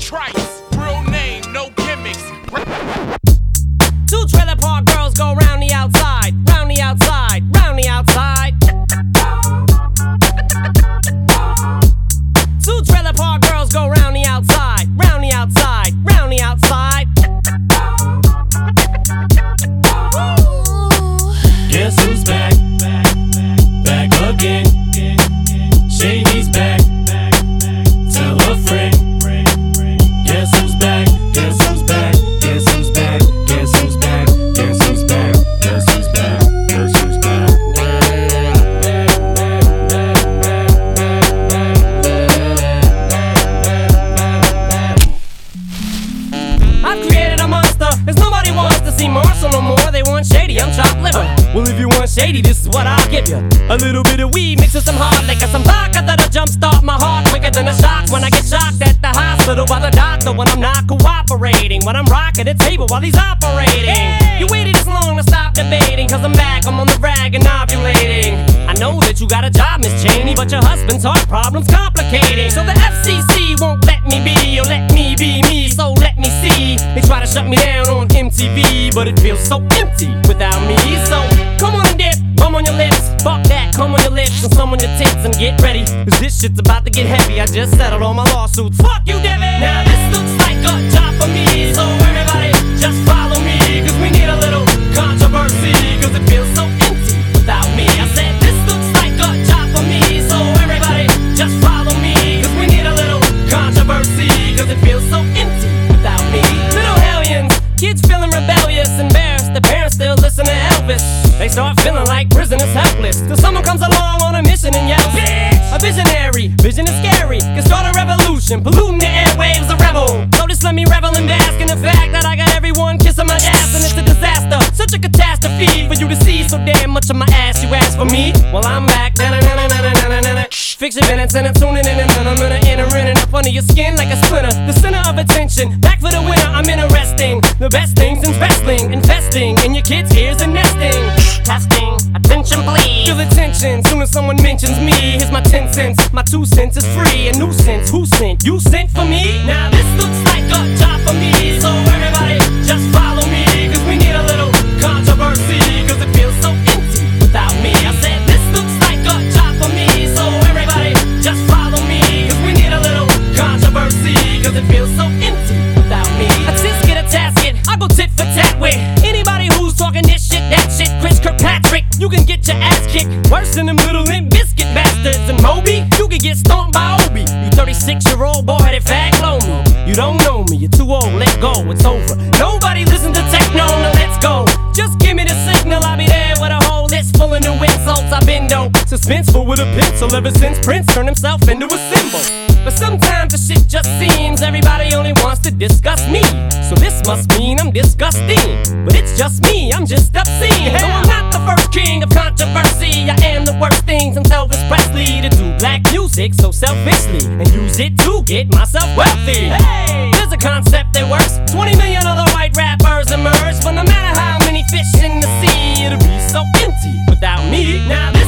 Trice, real name, no gimmicks. Two trailer park girls go round the outside, round the outside, round the outside. Two trailer park girls go round the outside, round the outside, round the outside. Guess who's back? Back again. Shady's back. Tell a friend. Guess who's back? Guess who's back? Guess who's back? Guess who's back? Guess who's back? Guess who's back? Guess who's back? I've created a monster, cause nobody wants to see Marshall no more. They want Shady, I'm chopped liver. Well, if you want Shady, this is what I'll give you. A little bit of weed mixed with some hard liquor, some vodka that'll jumpstart my heart quicker than a shock when I get shocked at the hospital by the doctor when I'm not cooperating, when I'm rocking the table while he's operating. Hey! You waited this long to stop debating, cause I'm back, I'm on the rag and ovulating. I know that you got a job, Miss Cheney, but your husband's heart problem's complicating. So the FCC won't let me be, or let me be me, so let me see. They try to shut me down on MTV, but it feels so empty without me. So come on and dip, bum on your lips, fuck that, come on your lips and some on your tits and get ready, cause this shit's about to get heavy. I just settled all my lawsuits, fuck you, Debbie. Now this looks like a job for me, so everybody just follow me, cause we need a little controversy, cause it feels so empty without me. I said this looks like a job for me, so everybody just follow me, cause we need a little controversy, cause it feels so empty without me. Little hellions, kids feeling rebellious, embarrassed, the parents still listen to Elvis. They start feeling like prisoners helpless, till someone comes along on a mission and yells, bitch! A visionary, vision is scary, can start a revolution, polluting the airwaves, a rebel. So just let me revel and bask in the fact that I got everyone kissing my ass, and it's a disaster, such a catastrophe for you to see so damn much of my ass. You ask for me, well I'm back. Fix your minutes and I'm tuning in, and I'm gonna enter in and up under your skin like a splinter. The center of attention, back for the winner. I'm interesting, the best things in wrestling, investing in your kids' ears and nesting. Testing, attention please. Feel the tension, soon as someone mentions me. Here's my 10 cents, my 2 cents is free. A nuisance, who sent? You sent for me? Now this looks like a job for me, so everybody just follow me, cause we need a little controversy, cause it feels so empty without me. I said this looks like a job for me, so everybody just follow me, cause we need a little controversy, cause it feels so empty without me. A tisket, a tasket, I go tit for tat with anybody who's talking this shit, that shit. Chris Kirkpatrick, you can get your ass kicked worse than them little Limp Biscuit bastards. And Moby, you can get stomped by Obi. You 36-year-old boy-headed fag, blow me. You don't know me, you're too old, let go, it's over. Nobody listen to techno, now let's go. Just give me the signal, I'll be there with a whole list full of new insults. I've been dope, suspenseful with a pencil ever since Prince turned himself into a symbol. But sometimes the shit just seems everybody only wants to discuss me. So this must mean I'm disgusting, but it's just me, I'm just obscene. No, I'm not the first king of controversy. I am the worst thing since Elvis Presley to do black music so selfishly and use it to get myself wealthy. Hey, there's a concept that works. 20 million other white rappers emerge, but no matter how many fish in the sea, it'll be so empty without me. Now